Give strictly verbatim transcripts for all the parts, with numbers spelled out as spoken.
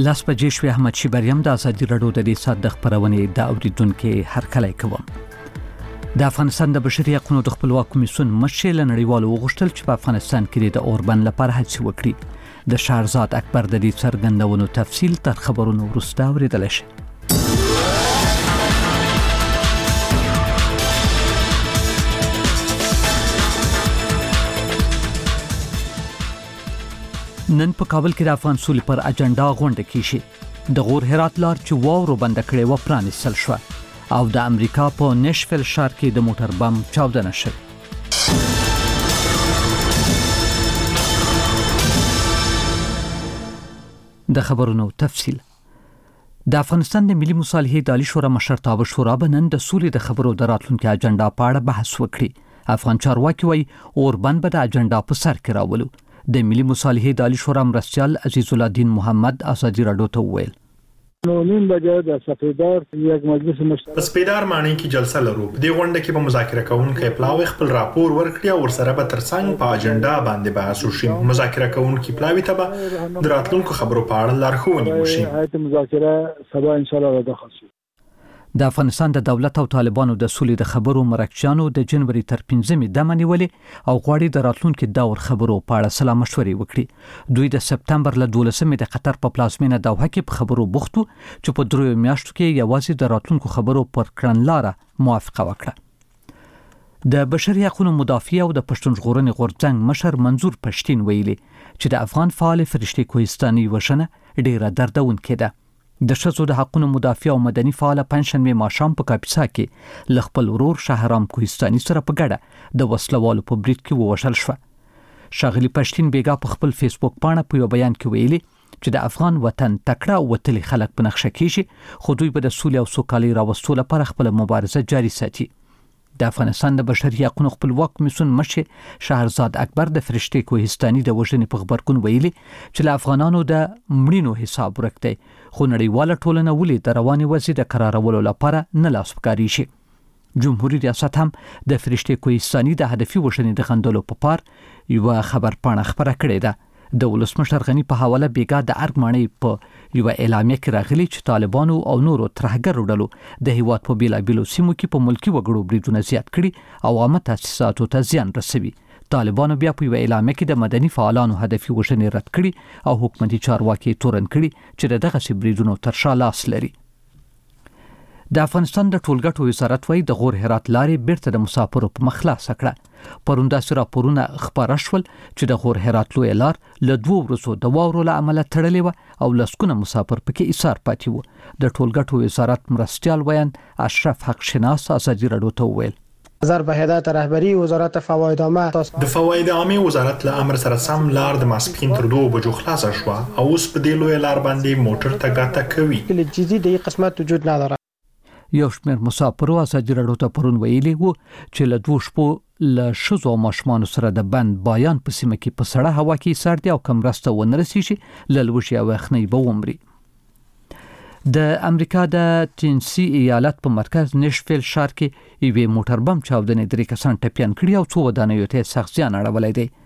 لاس بجې شوې احمد شیبریم د ازادي راډیو د دې ساعت د خبرونې د اوریدونکو هرکلی کوم. د افغانستان د بشري حقوقو د خپلواک کمیسیون مشر له نړیوالو وغوښتل چې په افغانستان کې د اوربند لپاره هڅې وکړي. د شهرزاد اکبر د دې څرګندونو تفصیل تر خبرونو وروسته اوریدل شي. نن په کابل کې د افغان سولې پر اجنډا غونډه کیږي. د غور هرات لار چې واورو بند کړې و پرانیستل شو او د امریکا په نشفیل ښار کې د موټر بم چاودنه شوه. د خبرونو تفصیل. د افغانستان د ملي مصالحې د عالی شورا مشرتابه شورا به نن د سولې د خبرو د راتلونکي اجنډا په اړه بحث وکړي. افغان چارواکي وايي اوربند به د اجنډا په سر کې راولو. د ملي مصالحې د عالی شورا مرستیال عزیز الله الدین محمد ازادي راډیو ته وویل نو نیم بجې د سپیدار یک مجلس مشترک په سپیدار معنی کې جلسه لرو. د غونډه کې به مذاکره کوونکي پلاوی خپل راپور ورکړي او ورسره به ترڅنګ په اجنډا باندې بحث وشي. مذاکره کوونکي پلاوی ته به د راتلونکو خبرو په اړه لارښوونې وشي. هیئت مذاکره سبا ان شاء الله راځي. د افغانستان د دولت او طالبانو د سولې د خبرو مرکچیانو د جنوري تر پنځمې دمه نیولې او غواړي د راتلونکي دور خبرو په اړه سلا مشورې وکړي. دوی د سپتمبر له دولسمې د قطر په پلازمینه دوحه کې په خبرو بوختو چې په دریو میاشتو کې یوازې د راتلونکو خبرو پر کړنلاره موافقه وکړه. د بشري حقوقو مدافع او د پښتون ژغورنې غورځنګ مشر منظور پښتين ویلي چې د افغان فعال فرشتي کوهستاني وشنه ډیره دردونکې ده. د ښځو د حقوقو مدافع او مدني فعال پنځشنبه ماښام په کاپیسا کې ل خپل ورور شهرام کوهستاني سره په ګډه د وسلوالو په برید کې ووژل شو. شاغلي پښتين بیګا په خپل فیسبوک باندې په یو بیان کې ویلي چې د افغان وطن تکړه او وتلي خلک په نقشه کېږي خو دوی به د سولې او سوکالۍ راوستلو لپاره خپل مبارزه جاري ساتي. د افغانستان د بشري حقوقو خپلواک کمیسیون مشر شهرزاد اکبر د فرشتي کوهستاني د وژنې په خبرګون ویلي چې له افغانانو د مړینو حساب ورکړي خو نړیواله ټولنه ولې د رواني وضعیت د قرارولو لپاره نه لاس پکاري شي. جمهوریت ریاست هم د فرشتي کوهستاني د هدفي وژنې د غندلو په پار یو خبر پاڼه خبره کړې ده. د ولسمشر غنی په حواله بیګا د ارګ معنی په یو اعلامیه کې راغلي چې طالبانو او نورو ترهګرو ډلو د هیواد په بیلابیلو سیمو کې په ملکی وګړو بریدونه زیات کړي او عامه تاسیساتو ته زیان رسوي. طالبانو بیا په یو اعلامیه کې د مدني فعالانو هدفي وژنې رد کړي او حکومتي چارواکي تورن کړي چې دغه بریدونو تر شا لاس لري. د افغانستان د ټولګټو وزارت وايي د غور هرات لارې بیرته د مسافرو په مخ خلاصه کړه. پرون داسې راپورونه خبره شول چې د غور هرات لوی لار له دوه ورځو د واورو له امله تړلې و او لسکونه مسافر پکې ایثار پاتې وو. د ټولګټو وزارت مرستیال ویان اشرف حق شناس ازادي راډیو ته وویل نظر به هدایت رهبری وزارت فواید عامه د فواید عامه وزارت له امر سره سم لار د ماسپین تر دوه بجو خلاصه شو او اوس په دې لوی لار باندې موټر ته ګاټه کوي. کله جدي د قسمت وجود نداره. یو شمېر مسافرو ازادي راډیو ته پرون ویلي وو چې له دوه شپو له شزو او ماشومان سره د بند بایان په سیمه کې په سړه هوا کې سر دی او کم راسته ونرسیږي لږ او اخنی به ومري. د امریکا د ټینسی ایالت په مرکز نشفیل ښار کې یو موټر بم چاودنې درې کسان ټپیان کړي او څو ودانیو ته سخت زیان اړولی دی.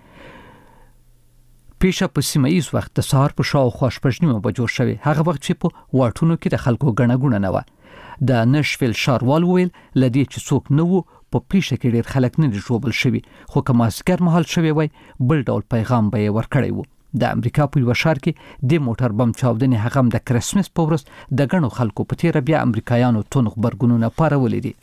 پیښه په سیمه ایز وخت د سهار په شاوخوا شپږ نیمو بجو شوې. هغه وخت چې په واټونو کې د خلکو ګڼه ګوڼه نه وه. د نشفیل ښاروال ویل لدې چې څوک نه وو په پیښه کې ډېر خلک نه دي ژوبل شوي خو که مازدیګر مهال شوی وای بل ډول پیغام به یې ورکړی وو. د امریکا په یوه ښار کې د موټر بم چاودنې هغه هم د کرسمس په ورځ د ګڼو خلکو په تیره بیا امریکایانو تون غبرګونونه پارولي دي.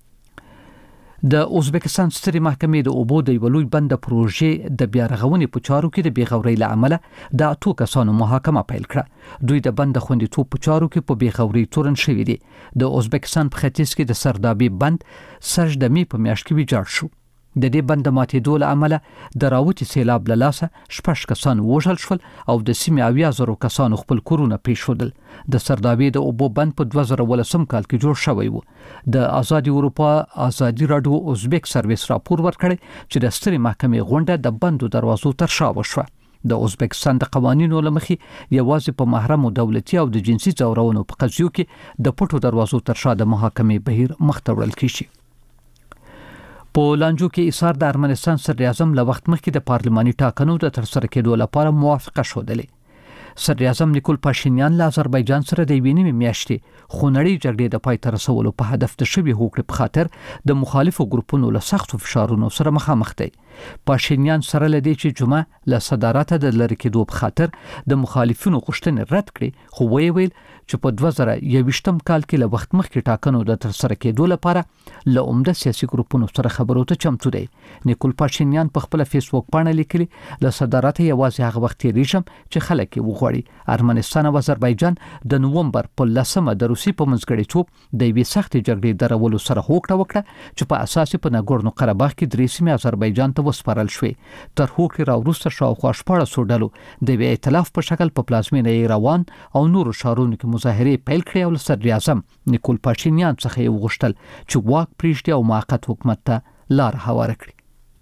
د ازبکستان سترې محکمې د اوبو د یوه لوی بند د پروژې د بیا رغونې په چارو کې د بېغورۍ له امله د اتو کسانو محاکمه پیل کړه. دوی د بند د خوندیتوب په چارو کې په بېغورۍ تورن شوي دي. د ازبکستان په ختیځ کې د سردابي بند سږ د مې په میاشت کې ویجاړ شو. د دې بند د ماتېدو له امله د راوتي سیلاب له لاسه شپږ کسان وژل شول او د سیمې اویا زرو کسانو خپل کورونه پرېښودل. د سردابي د اوبو بند په دوه زره ولسم کال کې جوړ شوی و. د آزادي اروپا آزادي راډیو ازبک سرویس راپور ورکړی چې د سترې محکمې غونډه د بندو دروازو تر شا وشوه. د ازبکستان د قوانینو له مخې یوازې په محرمو دولتي او د جنسي ځورونو په قضیو کې د پټو دروازو تر شا د محاکمې بهیر مخ ته وړل کیږي. په لانجو کې ایثار د ارمنستان صدر اعظم له وخت مخکې د پارلماني ټاکنو د ترسره کېدو لپاره موافقه شودلې. صدر اعظم نیکول پاشینیان له آذربایجان سره د وینې میاشتې خونړۍ جګړې د پای ته رسولو په هدف د شوی هوکړې په خاطر د مخالفو ګروپونو له سختو فشارونو سره مخامخ دی. پاشینیان سره لدی چې جمعه له صدارت د لری کېدو په خاطر د مخالفینو غوښتنې رد کړي، خو وی ویل چې په دوه زره یوویشتم کال کې له وخت مخکې ټاکنو د تر سره کېدو لپاره له عمده سیاسي ګروپونو سره خبرو ته چمتو دی. نیکول پاشینیان په خپل فیسبوک باندې لیکلي له صدارت یوازې هغه وخت تیریږم چې خلک یې وغواړي. ارمنستان او آذربایجان د نومبر په لسمه د روسي په منځګړیتوب د یوې سختې جګړې درولو سره هوکړه وکړه چې په اساس په ناګورنو قرهباغ کې درې سیمې آذربایجان ته وسپارل شوې. تر هوکړې راوروسته شاوخوا شپاړسو ډلو د یوې ائتلاف په شکل په پلازمینه ایروان او نورو ښارونو کې مظاهرې پیل کړې او له صدر اعظم نیکول پاشینیان څخه یې وغوښتل چې واک پرېږدي او موقت حکومت ته لار هواره کړي.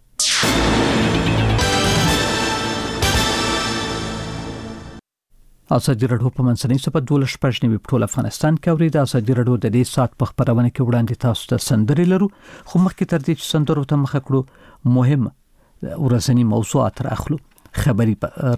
ازادي راډیو په منځنۍ سپه دولس شپږ نیمې په ټول افغانستان کې اوري. د ازادي راډیو د دې سات په خبرونه کې وړاندې تاسو ته سندرې لرو، خو مخکې تر دې چې سندرو ته مخه کړو مهم ورځنی موضوعات راخلو. خبري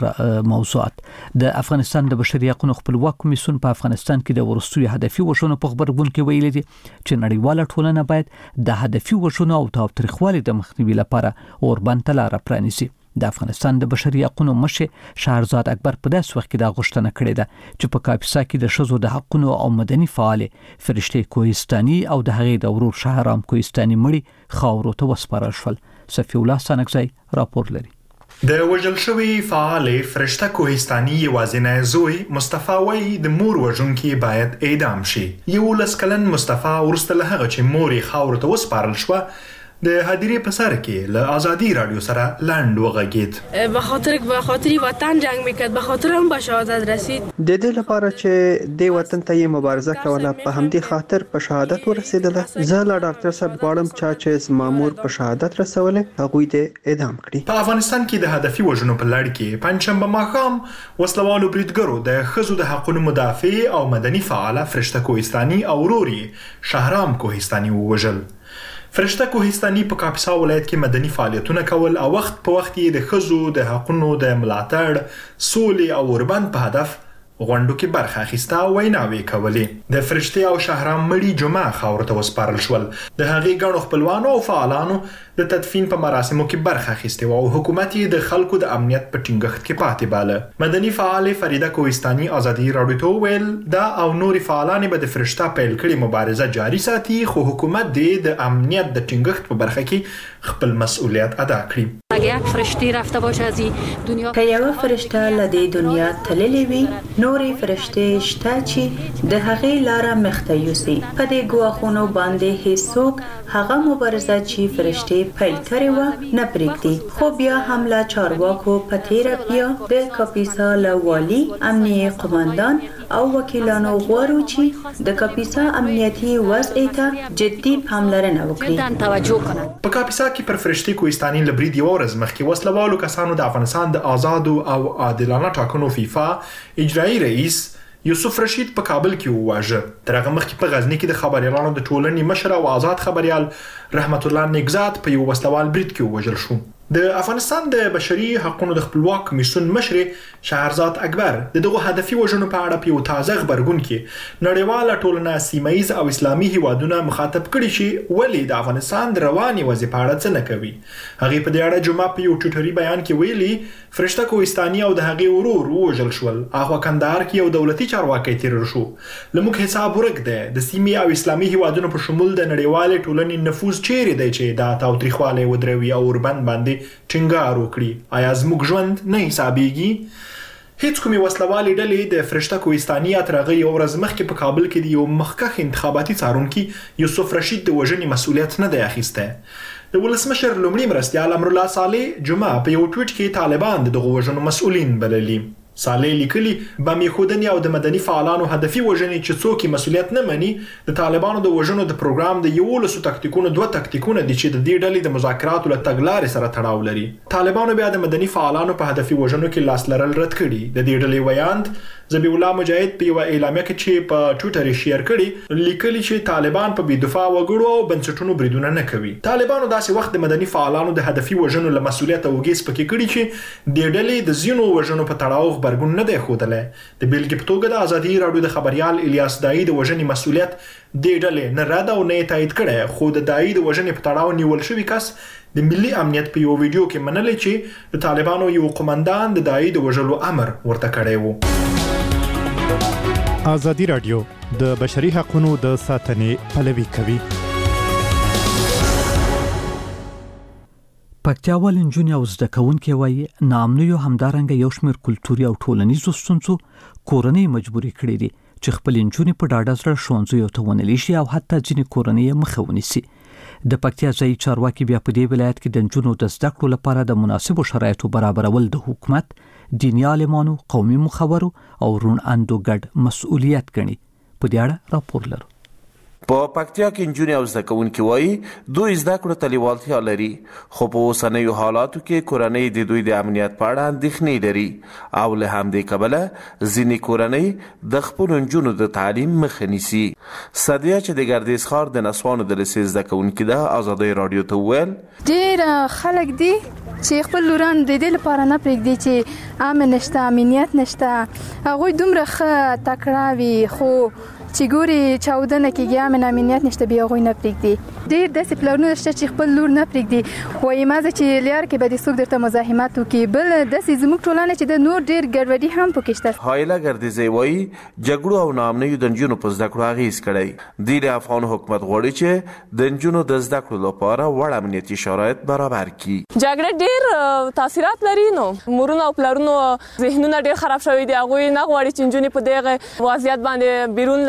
موضوعات د افغانستان د بشري حقوقو خپلواک کمیسیون په افغانستان کې د ورستوي هدفي وژنو په خبرګون کې ویلي دي چې نړیواله ټولنه باید د هدفي وژنو او تاوتریخوالي د مخنیوي لپاره اوربند ته لار پرانیزي. د افغانستان د بشري حقوقو مشر شهرزاد اکبر په داس وخت کې دا غوښتنه کړې ده چې په کاپیسا کې د شذو د حقوقو او مدني فعال فرشته کوهستاني او د هغې د ورور شهرام کوهستاني مړي خاورو ته وسپارل شول. صفی الله سانکزی راپور لري. د وژل شوی فعال فرشته کوهستاني یوازینی زوی مصطفی وای د مور وژونکي باید اعدام شي. یو لسکلن مصطفی ورسته له هغه چې مور خاورو ته وسپارل شو د هدیرې په سر کې له ازادي رادیو سره لاند وغږید. به خاطر به خاطر وطن جنگ میکرد، به خاطر اون به شهادت رسید. د دې لپاره چې د وطن ته یې مبارزه کوله، په همدې خاطر په شهادت ورسېدله. زه له ډاکټر صاحب غواړم چې مامور په شهادت رسولې هغوی دې اعدام کړي. په افغانستان کې د هدفي وژنو په لړ کې پنځشنبه ماښام وسلوالو بریدګرو د ښځو د حقوقو مدافع او مدني فعال فرشته کوهستاني او وروري شهرام کوهستاني ووژل. فرشته کوهستاني په کاپیسا ولایت کې مدني فعالیتونه کول او وخت په وخت یې د ښځو د حقوقو د ملاتړ، سولې او اوربند په هدف غونډو کې برخه اخیسته او ویناوې کولې. د فرشته او شهرام مړي جمعه خاورو ته وسپارل شول. د هغې ګڼو خپلوانو او فعالانو د تدفین په مراسمو کې برخه اخیسته او حکومت یې د خلکو د امنیت په ټینګښت کې پاتې باله. مدني فعال فریده کوهستاني ازادي راډیو ته ویل دا او نور فعالان به د فرشته پیل کړي مبارزه جاري ساتي، خو حکومت دې د امنیت د ټینګښت په برخه کې خپل مسؤلیت ادا کړي. اگه یک فرشته رفته باشه از این دنیا، که یو فرشته لدی دنیا تللی وی، نوری فرشته شته چې د هغې لاره مخته یوسي. په دې ګواښونو باندې هیڅوک هغه مبارزه چې فرشته پیل کړې وه نه پرېږدي. خو بیا هم له چارواکو په تیره بیا د کاپیسا له والي، امنیه قماندان او وکیلانو غواړو چې د کاپیسا امنیتي وضع ته جدي پاملرنه وکړي. توجه کنن. په کاپیسا کې پر فرشته کوهستاني لبرید یو ورځ مخکې وسلوالو کسانو د افغانستان د آزادو او عادلانه ټاکنو فیفا اجرایی رئیس یوسف رشید په کابل کې وواژه. تر هغه مخکې په غزنی کې د خبريالانو د ټولنې مشر او آزاد خبريال رحمت الله نگزاد په یو وسلوال برید کې ووژل شو. د افغانستان د بشري حقوقو د خپلواک کمیسیون مشر شهرزاد اکبر د دغه هدفي وژنو په اړه په یو تازه خبرګون کې نړیواله ټولنه سیمایي او اسلامي هیوادونه مخاطب کړي چې ولې د افغانستان د رواني وضعیت په اړه څه نه کوي. هغه په دې اړه جمعه په یو ټویټري بیان کې ویلي فرشته کوهستاني او د هغې ورور ووژل شول. هغه کندهار کې یو دولتي چارواکي تیر شو. لموږ حساب ورک ده د سیمې او اسلامي هیوادونو په شمول د نړیوالې ټولنې نفوذ چیرې دی چې دا تاوتریخواله ودروي او اوربند باندې ټینګار وکړي. آیا زموږ ژوند نه حسابيږي؟ هیڅ کومې وسلوالې ډلې د فرشته کوهستاني اترغه یو ورځ مخکې په کابل کې د یو مخکښ انتخاباتي څارونکي یوسف رشید د وژنې مسؤلیت نه دی اخیسته. د ولسمشر لومړي مرستیال امرالله صالح جمعه په یو ټویټ کې طالبان دغه وژنو مسؤلین بللي. صالح لیکلي بم خودنی او د مدني فعالانو هدفي وژنې چې څوک مسؤلیت نه مني د طالبانو د وژنو د پروګرام د یو لسو تکتیکونو دوه تکتیکونه دي چې د دې ډلې د مذاکراتو له تګلارې سره تړاو لري. طالبانو بیا د مدني فعالانو په هدفي وژنو کې لاس لرل رد کړي. د دې ډلې ویاند ذبیح الله مجاهد په یو اعلامیه کې چې په ټویټر شیر کړي لیکلي چې طالبان په بې دفاع وګړو او بنسټونو بریدونه نه کوي. طالبانو داسې وخت د مدني فعالانو د هدفي وژنو له مسؤلیت او ګیس پکې کړي چې د ډلې د زینو وژنو په تړاو خبرګون نه دی ښودلی. د بیلګې په توګه د ازادي راډیو د خبریال الیاس داعی د وژنې مسؤلیت دې ډلې نه رد او نه یې تایید کړی، خو د داعی د وژنې په تړاو نیول شوي کس د ملي امنیت په یو ویډیو کې منلی چې د طالبانو یو قومندان د داعی د وژلو امر ورته کړی و. ازادي راډیو د بشري حقوقو د ساتنې پلوي کوي. پکتیاوال نجونې او زده کوونکي وایي ناامنیو همدارنګه یو شمېر کلتوري او ټولنیزو ستونزو کورنۍ مجبوري کړې دي چې خپل نجونې په ډاډه زړه ښوونځیو ته ونلې شي او حتی ځینې کورنۍ یې مخه ونیسي. د پکتیا ځایي چارواکي بیا په دې ولایت کې د نجونو د زده کړو لپاره د مناسبو شرایطو برابرول د حکومت، دیني عالمانو، قومي مخورو او روڼ اندو ګډ مسؤلیت ګڼي. په دې اړه راپور لرو. په پکتیا کې نجونې او زده کوونکي وایي دوی زده کړو ته لیوالتیا لري، خو په اوسنیو حالاتو کې کورنۍ د دوی د امنیت په اړه اندېښنې لري او له همدې کبله ځینې کورنۍ د خپلو نجونو د تعلیم مخه نیسي. صدیه چې د ګردیز ښار د نسوانو د لیسې زده کوونکي ده ازادۍ راډیو ته وویل ډېر خلک دي چې خپل لوران د دې لپاره نه پرېږدي چې امن نشته، امنیت نشته. هغوی دومره ښه تکړه وي خو چې ګوري چاودنه کېږي، امن امنیت نشته، بیا هغوی نه پرېږدي. ډېر داسې پلانونه شته چې خپل لور نه پرېږدي، وایي مازه چې لیار کې به دې څوک درته مزاحمت وکړي. بل داسې زموږ ټولنه چې د نور ډېر ګډوډي هم پکې شته. هایله ګردیزی وایي جګړو او ناامنیو د نجونو په زده کړو اغېز کړی. دوی د افغان حکومت غواړي چې د نجونو د زده کړو لپاره وړ امنیتي شرایط برابر کړي. جګړه ډېر تاثیرات لري، نو مورونو او پلرونو ذهنونه ډېر خراب شوي دي. هغوی نه غواړي چې نجونې په دغه وضعیت باندې بیرون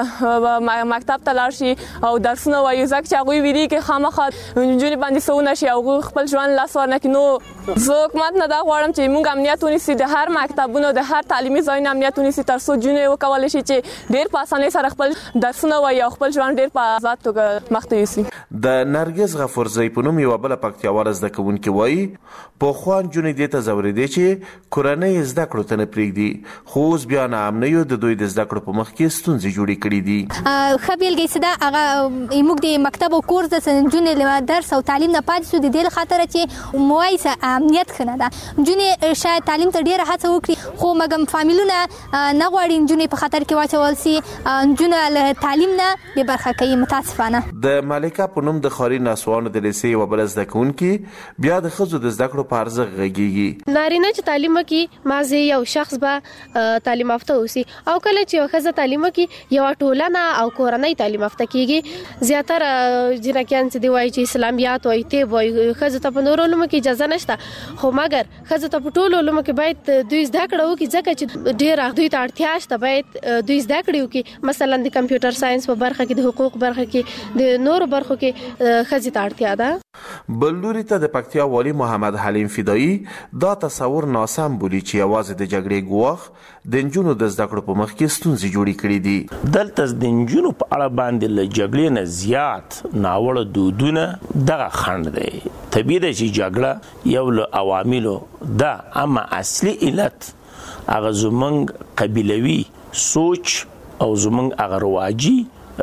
مکتب ته لاړ شي او درسونه وایي، ځکه چې هغوی ویریږي خامخا نجونې باندې څه ونه شي، هغوی خپل ژوند لاس ورنه کړي. نو زه حکومت نه دا غواړم چې موږ امنیت ونیسي، د هر مکتبونو د هر تعلیمي ځایونو امنیت ونیسي تر څو نجونې وکولی شي چې ډېر په اسانۍ سره خپل درسونه وایي او خپل ژوند ډېر په آزاد توګه مخ ته یوسي. د نرګس غفورزی په نوم یوه بله پکتیاواله زده کوونکې وایي پخوا نجونې دې ته ځورېدې چې کورنۍ زده کړو ته نه پرېږدي، خو اوس بیا ناامنیو د دوی د زده کړو په مخ کې ستونزې جوړې کړي دي. ښه بیلګه یې ده هغه موږ د مکتب او کورس د نجونې له درس او تعلیم نه پاتې شو، د دې له خاطره چې موایسه امنیت ښه نه ده. نجونې شاید تعلیم ته ډېره هڅه وکړي خو مګم فامیلونه نه غواړي نجونې په خطر کې واچول سي، نجونه له تعلیم نه بې برخه کوي متاسفانه. د مالکه په نوم د ښاري نسوانو د لیسې یوه بله زده کوونکې بیا د ښځو د زده کړو په ارزښت غږېږي. نارینه چې تعلیم وکړي مازې یو شخص به تعلیم یافته اوسي، او کله چې یوه ښځه تعلیم وکړي یوه ټولنه او کورنۍ تعلیم یافته کېږي. زیاتره جنکیان چې دی وایي چې اسلامیات وایي، طب وایي، ښځو ته په نورو علومو کې اجازه نشته، خو مګر ښځو ته په ټولو علومو کې باید دوی زده کړه وکړي، ځکه چې ډېره دوی ته اړتیا شته، باید دوی زده کړې وکړي. مثلا د کمپیوټر ساينس په برخه کې، د حقوق برخه کې، د نورو برخو کې ښځې ته اړتیا ده. بل لوري ته د پکتیا والی محمد حلیم فدایی دا تصور ناسم بولي چې یوازې د جګړې ګواښ د نجونو د زده کړو په مخ کې ستونزې جوړې کړې دي. دلته د نجونو په اړه باندې له جګړې نه زیات ناوړه دودونه دغه خنډ دی. طبیعي ده چې جګړه یو له عواملو ده، اما اصلي علت هغه زموږ قبیلوي سوچ او زموږ هغه رواجي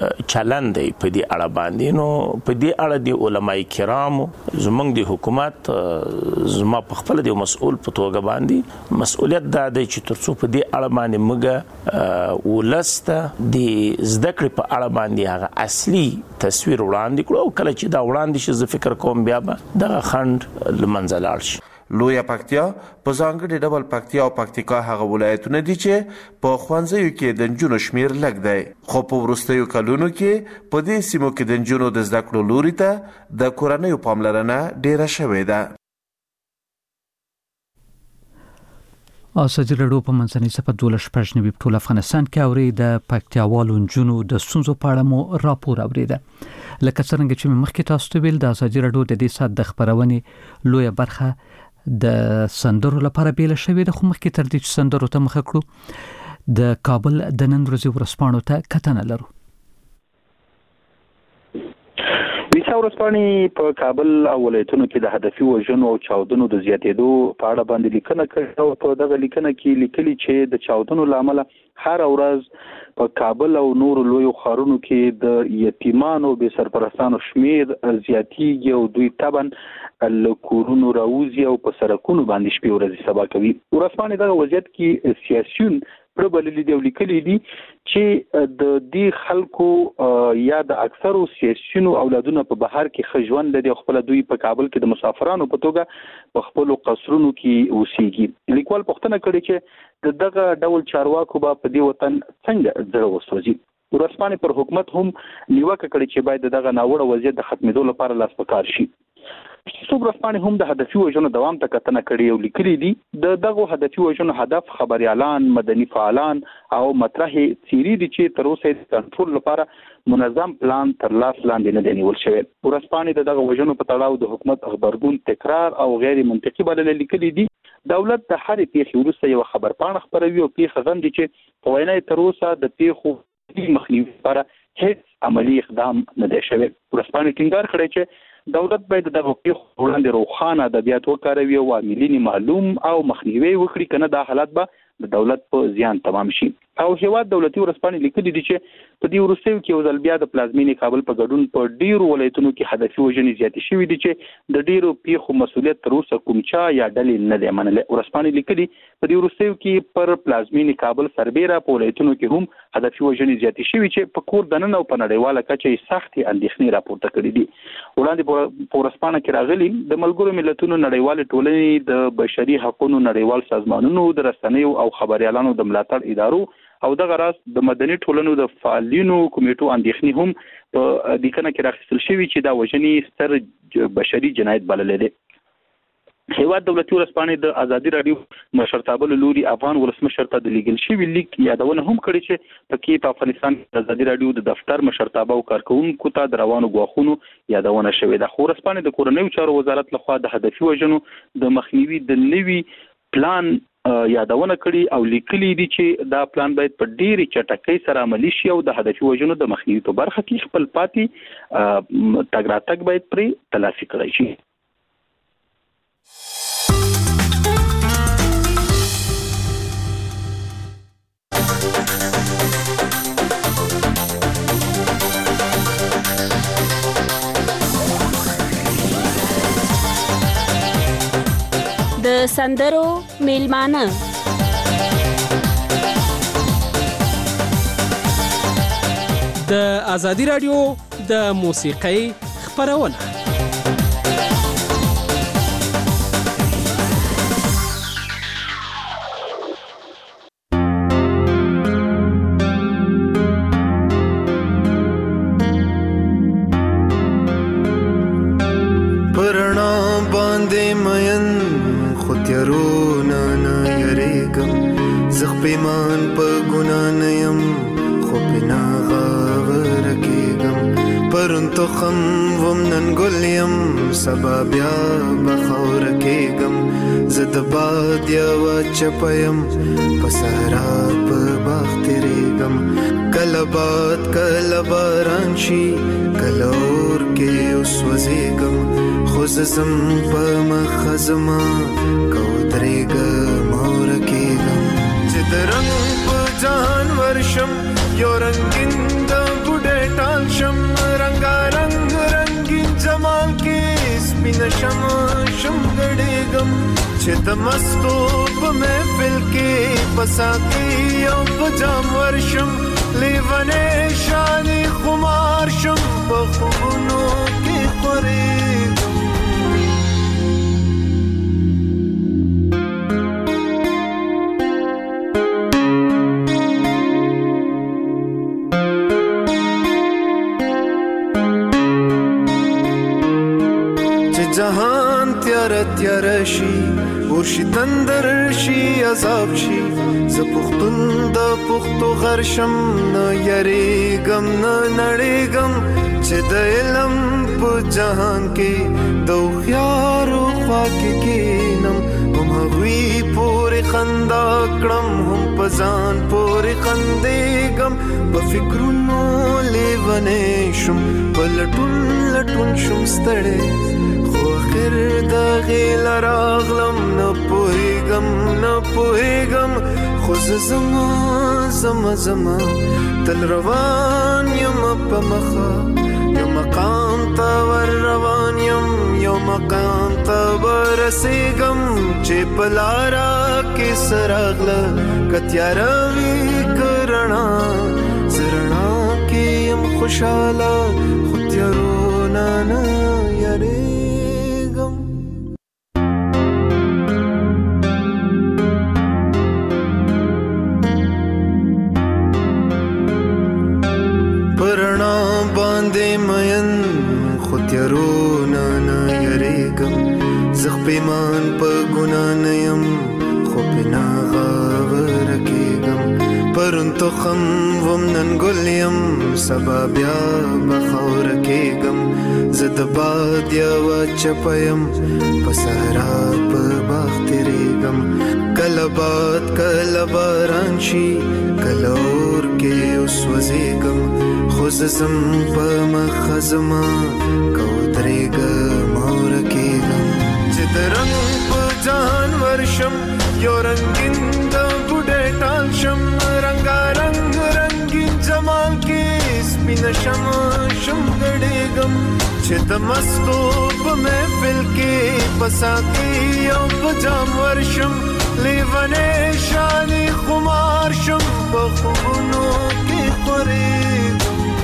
چلن دی په دې اړه باندې. نو په دې اړه د علماء کرامو زموږ د حکومت زما په خپل د مسؤل په توګه باندې مسؤلیت دا دی چې ترڅو په دې اړه باندې موږ ولسته د زده کړې په اړه باندې هغه اصلي تصویر وړاندې کړو، او کله چې دا وړاندې شي زه فکر کوم بیا به دغه خنډ له منځه لاړ شي. لویه پکتیا په ځانګړي ډول پکتیا او پکتیکا هغه ولایتونه دي چې په ښوونځیو کې د نجونو شمیر لږ دی، خو په وروستیو کلونو کې په دې سیمو کې د نجونو د زده کړو لوري ته د کورنیو پاملرنه ډیره شوې ده. ازادي راډیو په منځنۍ صفحه دولس شپږ نوي په ټول افغانستان کې اوري د پکتیاوالو نجونو د ستونزو په اړه مو راپور اوریده. لکه څنګه چې مخکې تاسو ته ویل د ازادي راډیو د دې سات د خبرونې لویه برخه د سندرو لپاره بیل شوې ده، خو مخکې تر دې چې سندرو ته مخه کړو د کابل د نن ورځې ورځپاڼو ته کتنه لرو. دا ورځپاڼې په کابل او ولایتونو کې د هدفي وژنو او چاودنو د زیاتېدو په اړه باندې لیکنه کړې او په دغه لیکنه کې لیکلي چې د چاودنو له امله هر ورځ په کابل او نورو لویو ښارونو کې د یتیمانو بې سرپرستانو شمیر زیاتېږي او دوی طبعا له کورونو راوځي او په سړکونو باندې شپې ورځې سبا کوي. ورځپاڼې دغه وضعیت کې سیاسیون پر بللي دی او لیکلي دي چې د دې خلکو یا د اکثرو سیاسیونو اولادونه په بهر کې ښه ژوند لري او خپل دوی په کابل کې د مسافرانو په توګه په خپلو قصرونو کې اوسېږي. لیکوال پوښتنه کړې چې د دغه ډول چارواکو به په دې وطن څنګه زړه وسوځي. ورځپاڼې پر حکومت هم نیوکه کړې چې باید دغه ناوړه وضعیت د ختمېدو لپاره لاس په کار شي. څو ورځپاڼې هم د هدفي وژنو دوام ته کتنه کړې او لیکلي دي د دغه هدفي وژنو هدف خبريالان، مدني فعالان او مطرح څیرې دي چې تر اوسه د کنټرول لپاره منظم پلان تر لاس لاندې نه دی نیول شوی. ورځپاڼې د دغه وژنو په تړاو د حکومت خبرګون تکرار او غیر منطقي بلل لیکلي دي. دولت د هرې پیښې وروسته یو خبرپاڼه خپروي او پیښه غندي چې په وینا تر اوسه د پیښو مخنیوي لپاره هیڅ عملی اقدام نه دی شوی. ورځپاڼې ټینګار کړی چې دولت باید دغه پیښو وړاندې روښانه ادبیات وکاروي او عاملین معلوم او مخنیوي وکړي، کنه دا حالات به د دولت په زیان تمام شي. او هیواد دولتي ورځپاڼې لیکلي دي چې په دې وروستیو کې یو ځل بیا د پلازمینې کابل په ګډون په ډیرو ولایتونو کې هدفي وژنې زیاتې شوې دي چې د ډیرو پیښو مسؤلیت تر اوسه کوم چا یا ډلې نه دی منلی. ورځپاڼې لیکلي په دې وروستیو کې پر پلازمینې کابل سربیره په ولایتونو کې هم هدفي وژنې زیاتې شوې چې په کور دننه او په نړیواله کچه یې سختې اندېښنې راپورته کړي دي. وړاندې په ورځپاڼه کې راغلي د ملګرو ملتونو نړیوالې ټولنې د بشري حقوقو نړیوال سازمانونو د رسنیو او خبريالانو د ملاتړ ادارو او دغه راز د مدني ټولنو د فعالینو کمیټو اندېښنې هم په لیکنه کې راخیستل شوي چې دا وژنې ستر بشري جنایت بللی دی. هیواد دولتي ورځپاڼې د ازادي راډیو مشرتابه له لوري افغان ولسمشر ته د لیږل شوي لیک یادونه هم کړې چې پکې په افغانستان کې د ازادي راډیو د دفتر مشرتابه او کارکوونکو ته د روانو ګواښونو یادونه شوې ده. خو ورځپاڼې د کورنیو چارو وزارت لخوا د هدفي وژنو د مخنیوي د نوي پلان یادونه کړي او لیکلي دي چې دا پلان باید په ډېرې چټکۍ سره عملي شي او د هدفي وژنو د مخنیوي په برخه کې خپل پاتې تګ راتګ باید پرې تلافي کړی شي. د سندرو میلمانه د ازادي راډیو د موسیقۍ خبرونه پیمان په ګنا نه يم خو بنا غاور کېږم پرون تخم وم نن ګل یم سبا بیا بخور کېږم زه د باد یوه چپه یم په صحرا په باغ تېرېږم کله باد کله باران شي کله اور کې وسوځېږم خو زه ځم په مخه زما که ودرېږم اور کېږم د رنگ په جهان ورشم یو رنگین د بوډۍ ټال شم رنګارنګ رنګین جمال کې سپینه شمع شم ګډېږم چې د مستو په محفل کې په ساقي او په جام ورشم لیونی شانې خمار شم په خوبونو کې خورېږم. جهان تیار تیار شي ورشي تندر شي عذاب شي زه پښتون د پښتو غر شم نه یریږم نه نړېږم چې د علم په جهان کې د هوښیارو خوا کې کښېنم هم هغوی پورې پورې خندا کړم هم په ځان پورې خندېږم په فکرونو لیونی شم په لټون لټون شم ستړی خو آخر د هغې له راغلم نه پوهېږم نه پوهېږم خو زه زما زما زما تل روان یم په مخه یو مقام ته ور روان یم یو مقام ته ورسېږم چې په لاره کې څه راغله که تیاره وي که رڼا زه رڼا کې یم خوشحاله خو تیارو نه نه یارېږم پرنا باندې مین خو تیارو نه نه یریږم زه پیمان په ګناه نه یم خو پې نه غاوره کېږم پرون تخم وم نن ګل یم سبا بیا به خاوره کېږم زه د باد یوه چپه یم په صحرا په باغ تېرېږم کله باد کله باران شي کله اور کې وسوځېږم خو زه ځم په مخه زما که ودرېږم او ورکېږم چې د رنګ په جهان ورشم یو رنګین د بوډۍ ټال شم رنګارنګ رنګین جمال کې سپینه شمع شم ګډېږم چې د مستو په محفل کې په ساقي او په جام ورشم لیونی شانې خمار شم په خوبونو کې خورېږم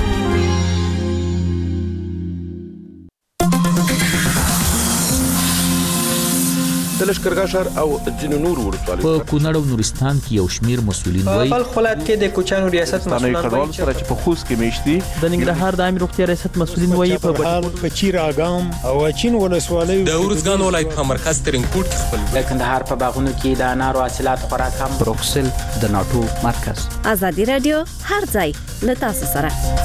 د لښکرګاه ښار او ځینو نورو ولسوالیو په کونړ او نورستان کې یو شمېر مسؤلین وایي په بلخ ولایت کې د کوچیانو ریاست مسؤلین وایي چې په خوست کې میشتي د ننګرهار د عامه روغتیا ریاست مسؤلین وایي په بهار په چیر اګام او اچین ولسوالیو د ورزګان ولایت په مرکز ترینکوټ خپل د کندهار په باغونو کې د انارو حاصلات خورا کم بروکسل د ناتو مرکز ازادي رادیو هر ځای له تاسو سره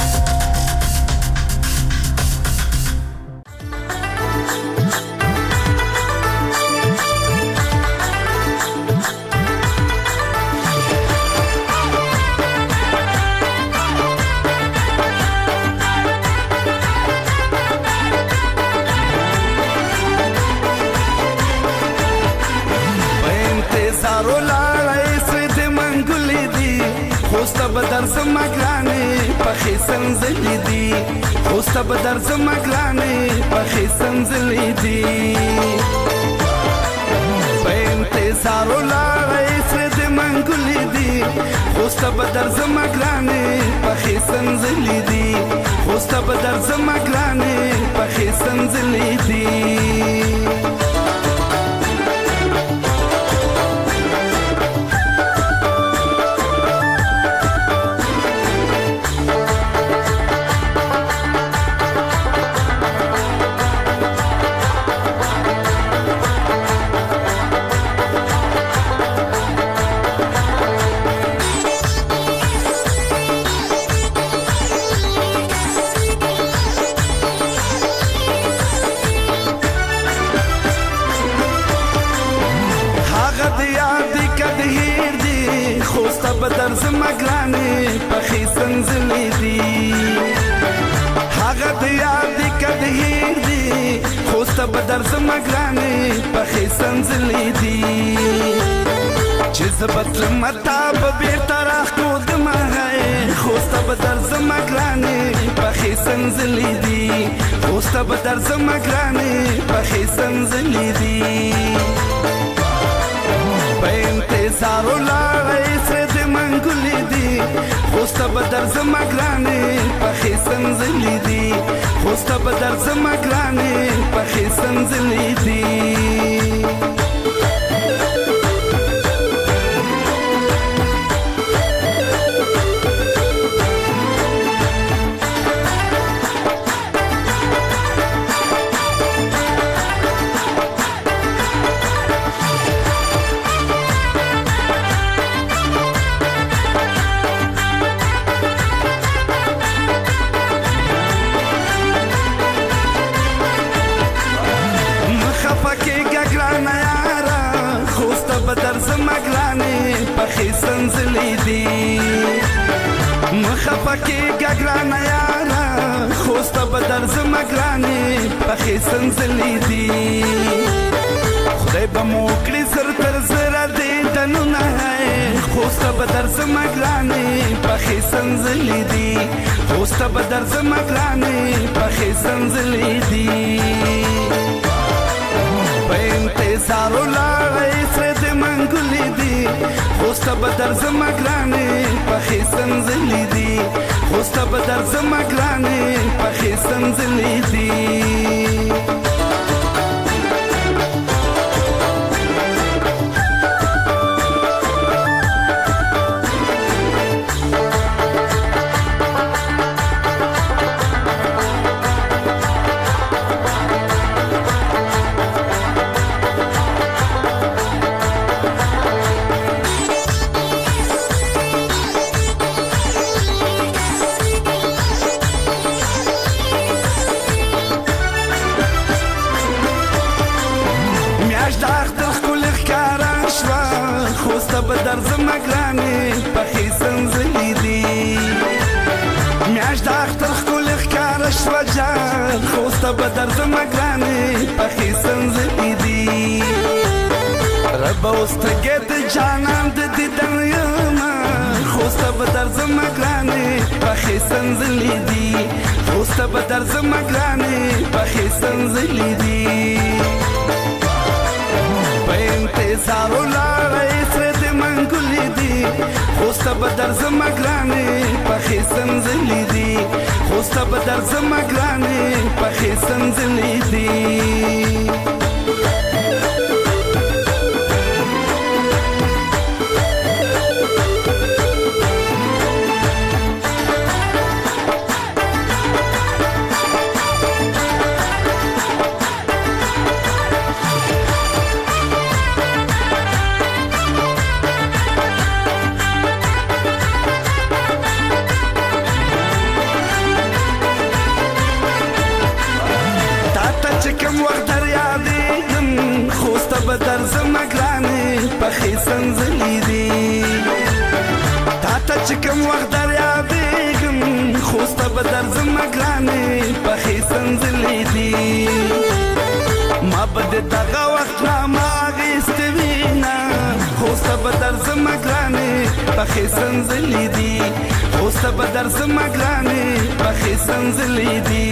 بدر زمګلانې پخې سنزلې دي خوست بدر زمګلانې پخې سنزلې دي په انتظار ولای سره د منګلې دي خوست بدر زمګلانې پخې سنزلې دي خوست بدر زمګلانې پخې سنزلې دي بدر زمګلانې پخې سنزلې دي هغه د یاد کده هیر دي خوست بدر زمګلانې پخې سنزلې دي چې زبط متا په بیرته راخو د مهای خوست بدر زمګلانې پخې سنزلې دي خوست بدر زمګلانې پخې سنزلې دي په انتظار ولای سره د منګلې دي خوست بدر زمګلانې پخې سنزلې دي خوست بدر زمګلانې پخې سنزلې دي دي مخفقه ګګران یارا خوست بدر زمګرانې پخې سنزلې دي خدای به مو کړی سر تر زرا دې دنونه خوست بدر زمګرانې پخې سنزلې دي خوست بدر زمګرانې پخې سنزلې دي په انتظار ولای سره د منګلې دي خوست بدر زمګرانې پخې سنزلې دي خوست بدر زمګرانې پخې سنزلې دي بدر زمګرانې پخې سنزلې دي میاش د اختر خپل ښکار شو جان خوست بدر زمګرانې پخې سنزلې دي رب واستګې د جانان د دیدن یما خوست بدر زمګرانې پخې سنزلې دي خوست بدر زمګرانې پخې سنزلې دي په انتظار ولای منګلې دي خوست بدر زمګرانې پخې سنزلې دي خوست بدر زمګرانې پخې سنزلې دي بدر زمګرانې پخې سنزلې دي تا ته چې کوم وخت در یادېږم خوست بدر زمګرانې پخې سنزلې دي ما به د دغه وخت نامه اخیستې وینه خوست بدر زمګرانې پخې سنزلې دي خوست بدر زمګرانې پخې سنزلې دي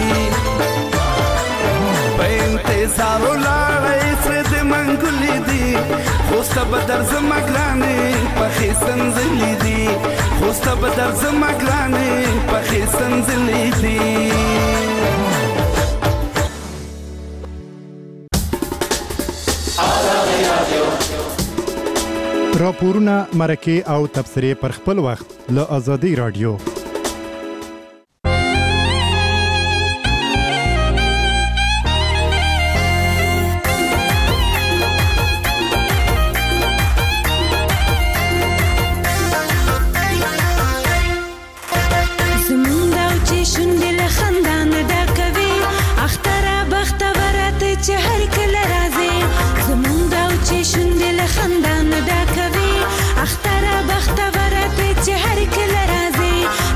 په انتظار ولاړې سره د منګلې دي خوست بدر زمګرانې پخې سنزلې دي خوست بدر زمګرانې پخې سنزلې دي راپورونه مرکه او تبصرې پر خپل وخت له آزادۍ رادیو. خندان دا کوي اختر بخت ورته چې هر کله راځي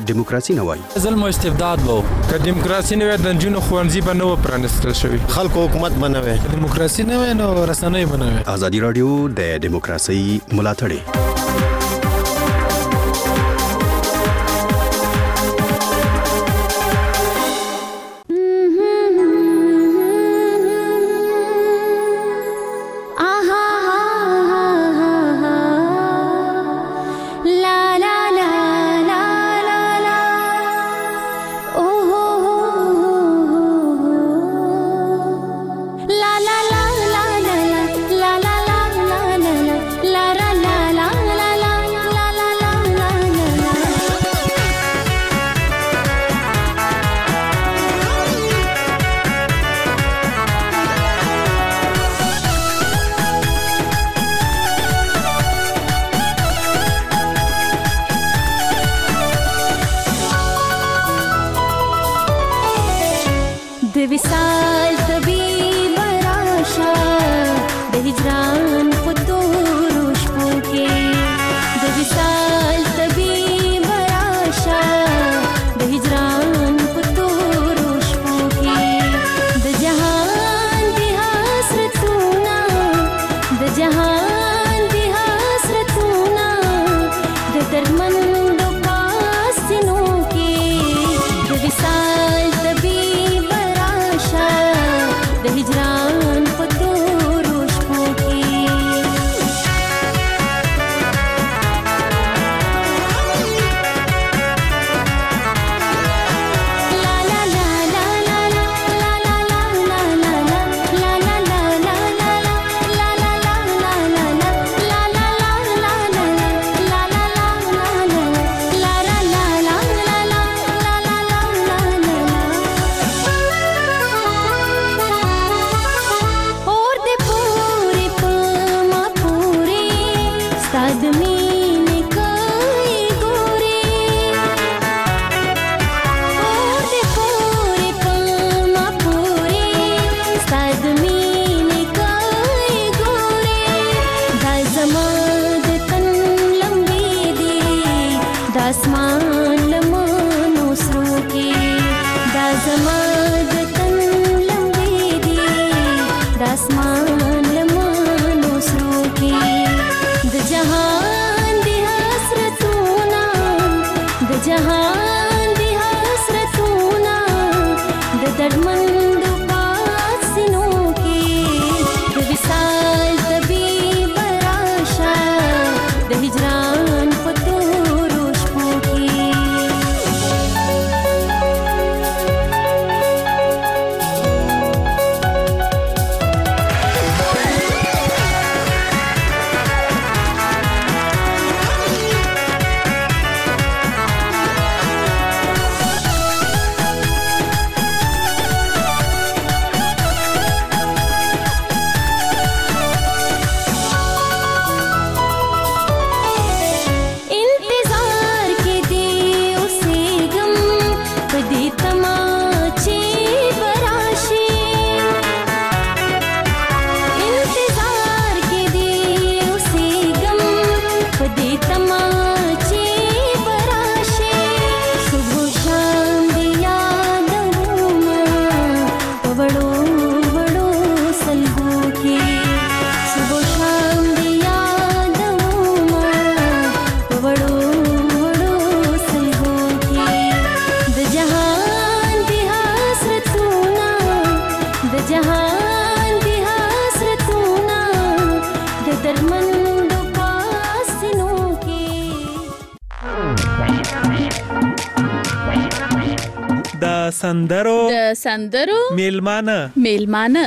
دیموکراسي نه وای ظلم او استبداد وو که دیموکراسي نه وای د جنونو خوانزي به نو پرانستل شوی خلکو حکومت بنوي دیموکراسي نه وای نو رسنۍ بنوي ازادي رادیو د دیموکراسي ملاتړ سندرو د سندرو میلمانه میلمانه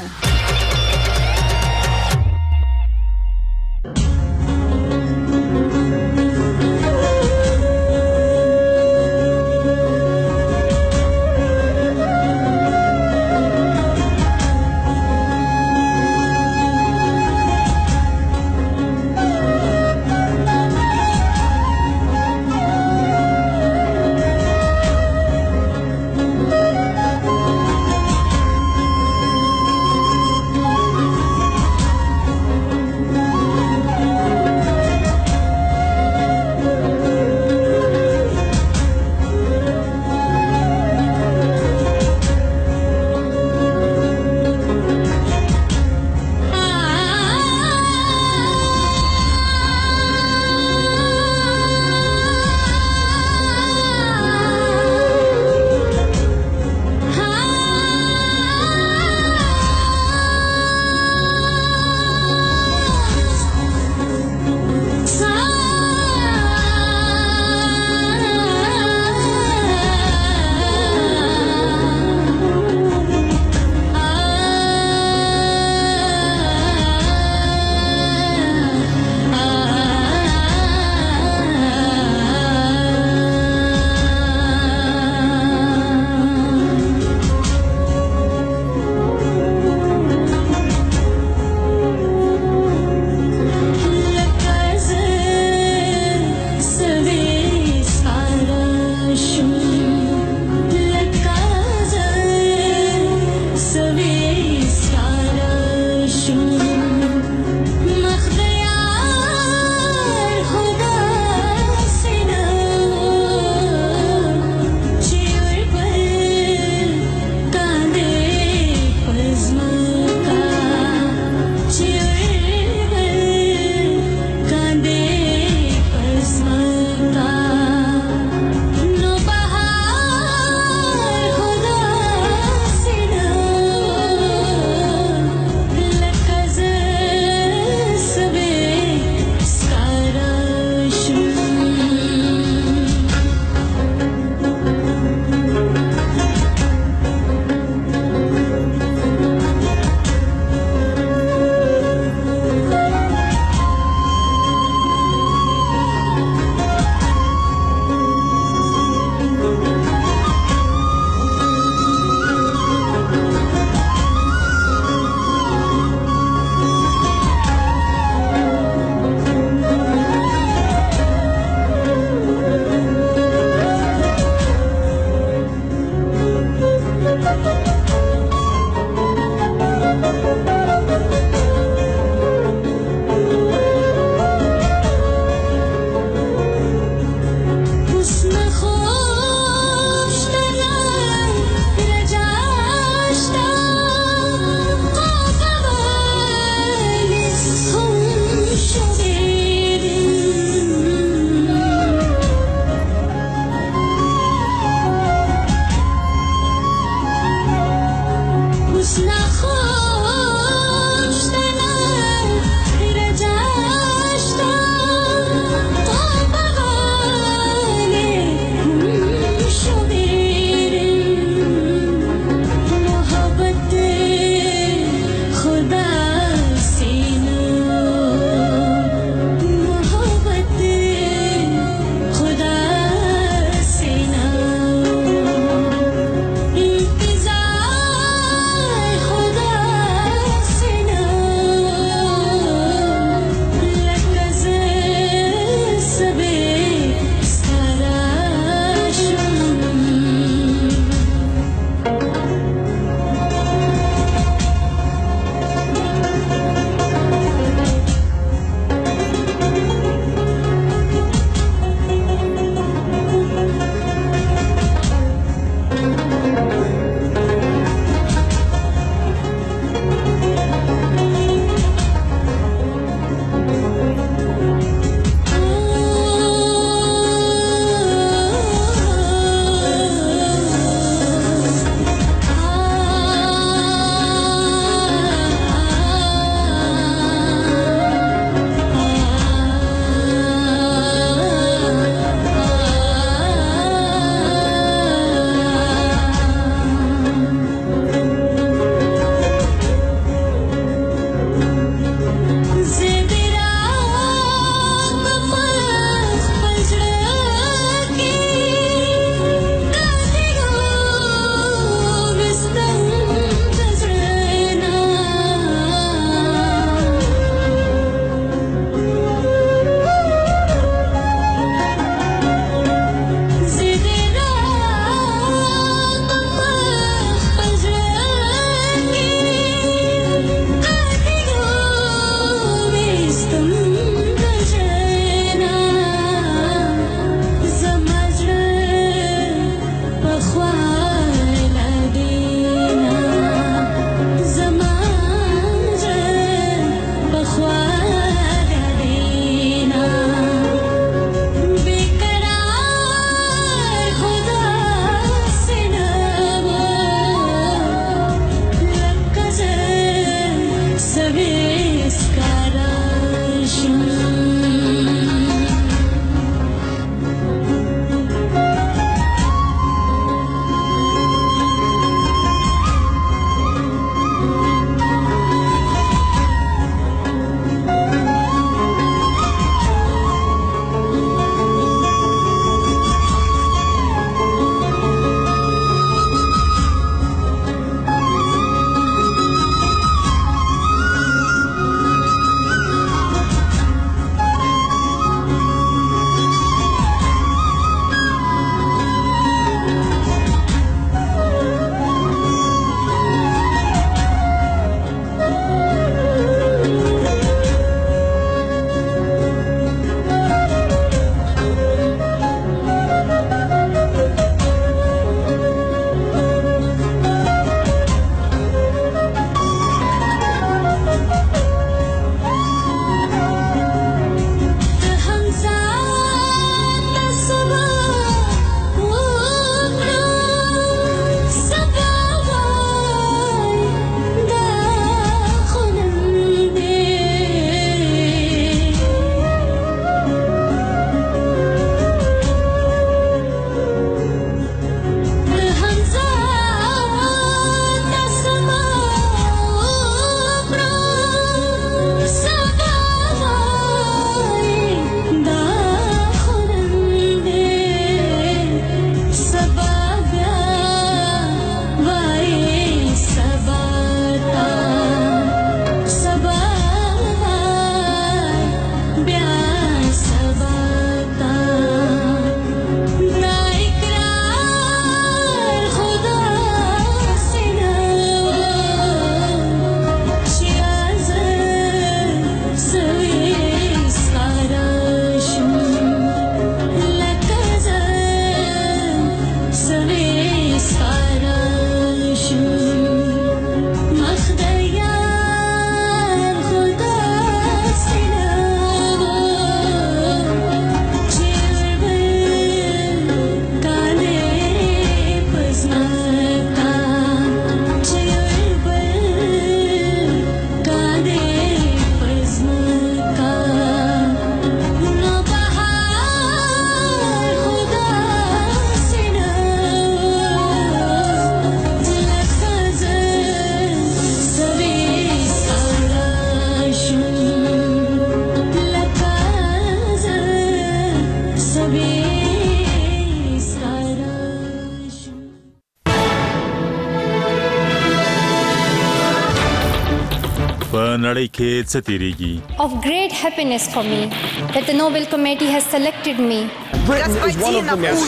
نړۍ کې څه تیریږي. Of great happiness for me that the Nobel Committee has selected me. Britain is one of the most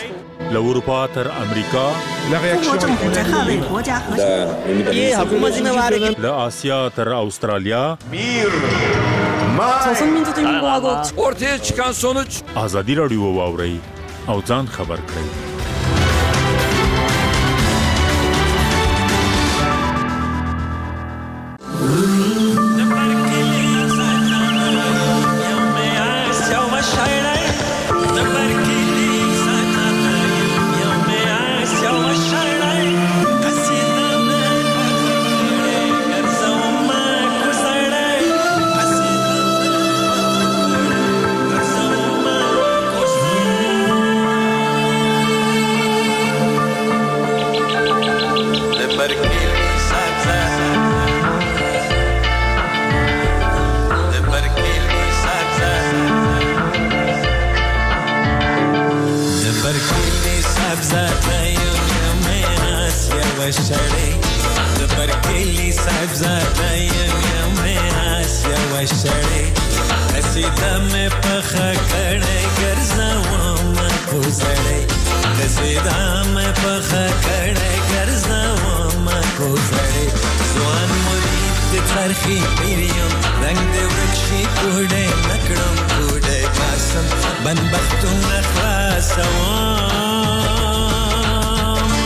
له اروپا تر امریکا له آسیا تر استرالیا ortaya çıkan sonuç ازادي رادیو واوري او ځان خبر کړئ. بن بختون خلاصوام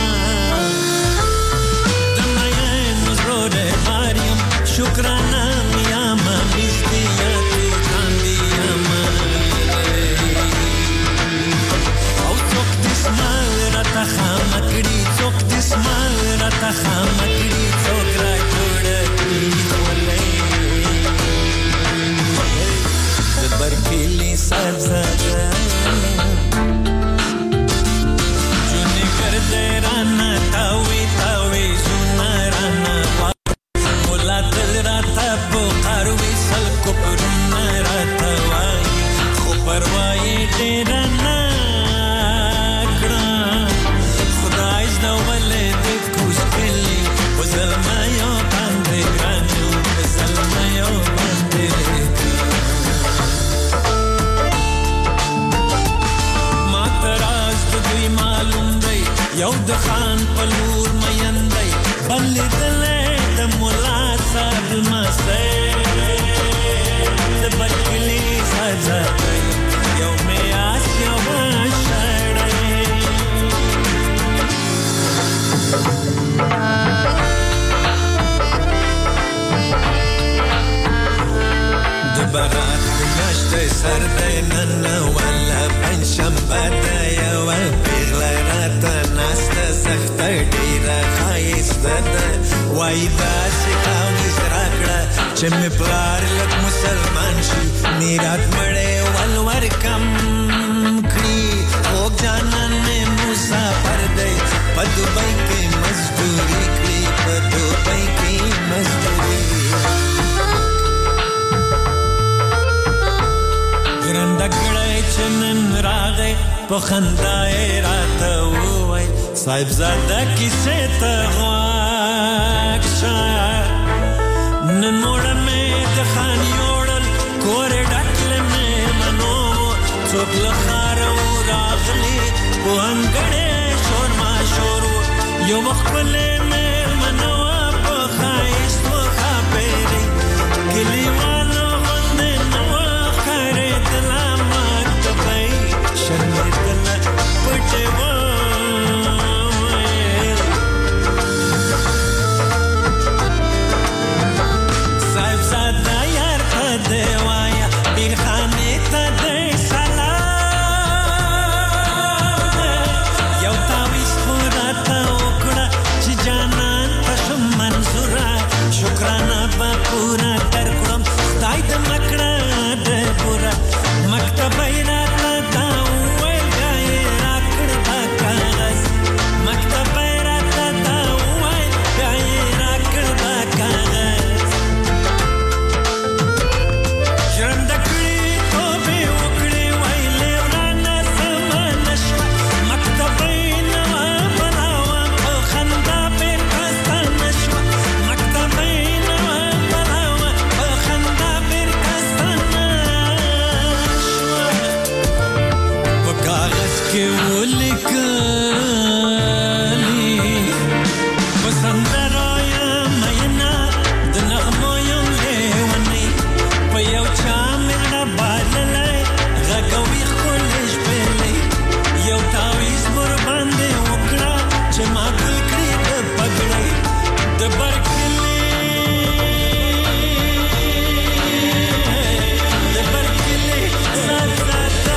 ځان پلور میندای بلدلې د مولا صاحب مسته د بکلی سزا یو مې آس یو شړې د بارات میاشتې سر دې نن ولا پنځشنبه ده یو پیغله راته ناسته سخته ډېره ښایسته ده وایي داسې قامیز راکړه چې مې پلار لږ مسلمان شي میرات مړی ول ورکم کړي خوږ جانان مې مسافر دی په دوبۍ کې مزدوري کړي په دوبۍ کې مزدوري ګرانده کړی چې نن راغی په خندا یې راته وویل صاحبزاده کیسې ته غوږ شه نن موړه مې د خان یوړل کور ډک له مېلمنو څوک له ښاره و راغلي پوهنګړی شور ماشور و یو وخت ښکلې مېلمنه وه په ښایست و ښاپېرۍ کلیوالو غوندې نه وه ښکارېدله مکتبۍ شرمېدله پټې وویل صاحبزاده یار ته دې وایه بیرخانې ته دې سلام یو تاویز خو راته وکړه چې جانان ته شم منظوره شکرانه به پوره درکړم ستا یې د مکړه د بوره مکتبۍ راته دا وویل بیا یې راکړ دا کاغذ مکتبۍ راته دا وویل بیا یې راکړ دا کاغذ ژرنده کړي توبې وکړې ویلې ورانه زمانه شوه مکتبۍ نه وه بلا وه په خندا بېرته ستانه شوه مکتبۍ نه وه بلا وه په خندا بېرته ستانه شوه په کاغذ کې ولیکلي په سندرو یم میینه د نغمو یم لیونۍ په یو چا مې زړه بایللی غږوي ښکلې شپېلۍ یو تاویز ورباندې وکړه چې ما ګل کړي د پګړۍ د برکلي د برکلي صاحبزاده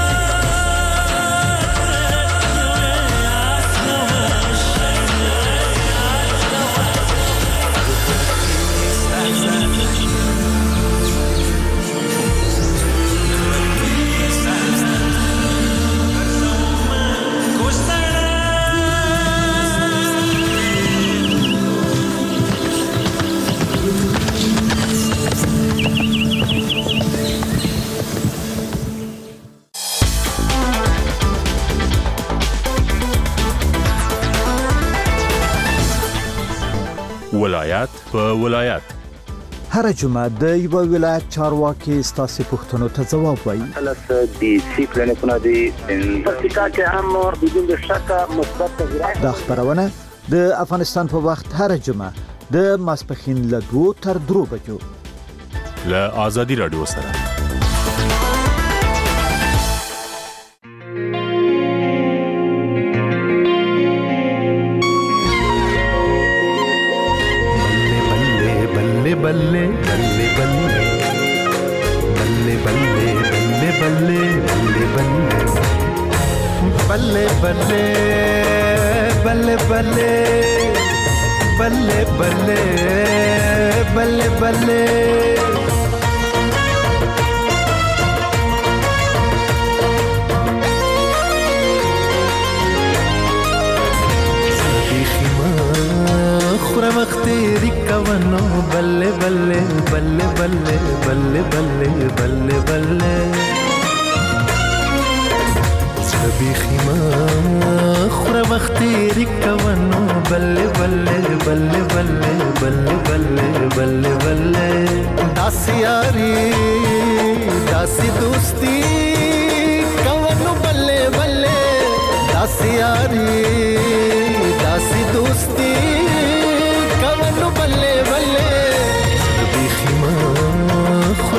ولایت په ولایت هر جمعه د یو ولایت چارواکي ستاسو پوښتنو ته ځواب وایي خلاص دي سی پلانونه دي پکتیکا کې هم بدون شک مثبت تغیرات د خبرونه د افغانستان په وخت هر جمعه د ماسپخین له دوه تر درو بجو له آزادي رادیو سره बल्ले बल्ले बल्ले बल्ले बल्ले बल्ले बल्ले बल्ले बल्ले बल्ले बल्ले बल्ले बल्ले बल्ले बल्ले خورا مختیری کوانو بلے بلے بلے بلے بلے بلے بلے بلے سبی خیما خورا مختیری کوانو بلے بلے بلے بلے بلے بلے بلے بلے داسی یاری داسی دوستی کوانو بلے بلے داسی یاری